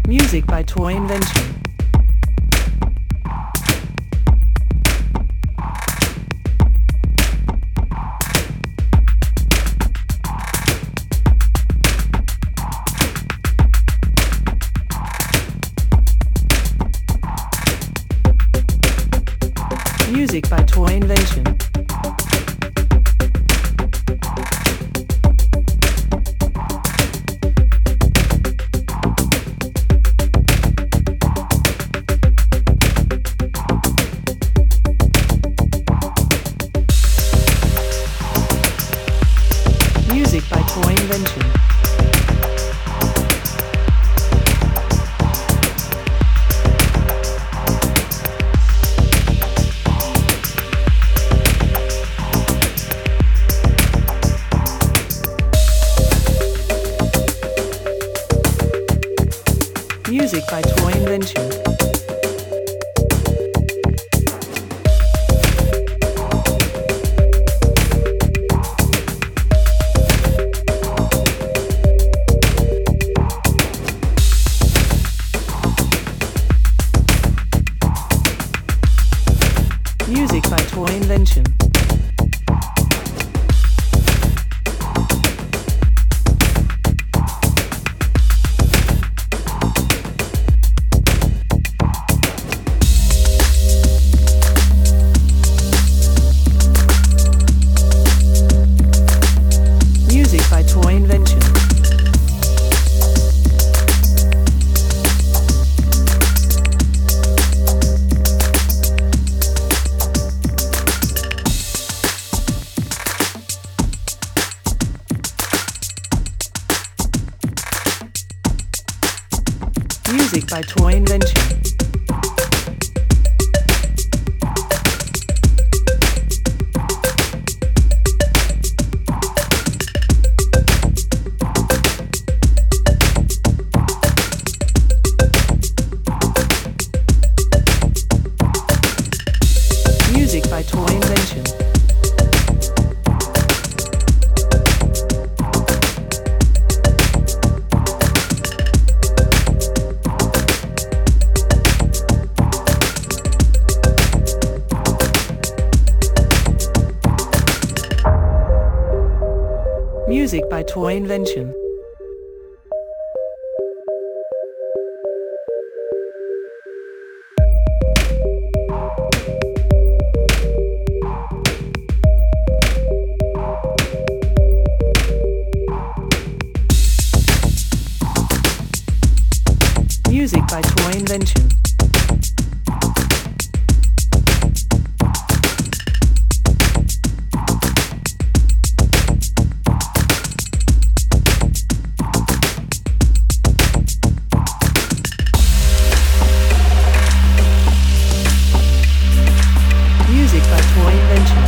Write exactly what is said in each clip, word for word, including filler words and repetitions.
Music by Toy Invention. Music by Toy Invention. Music by Toy Invention. Music by Toy Invention. Music by Toy Invention. Music by Toy Invention. Music by Toy Invention. Music by Toy Invention. Music by Toy Invention. Music by Toy Invention. Music by Toy Invention.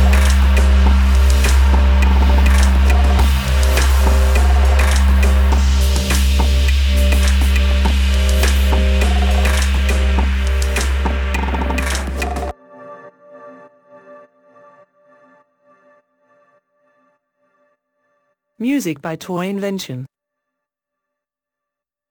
Music by Toy Invention.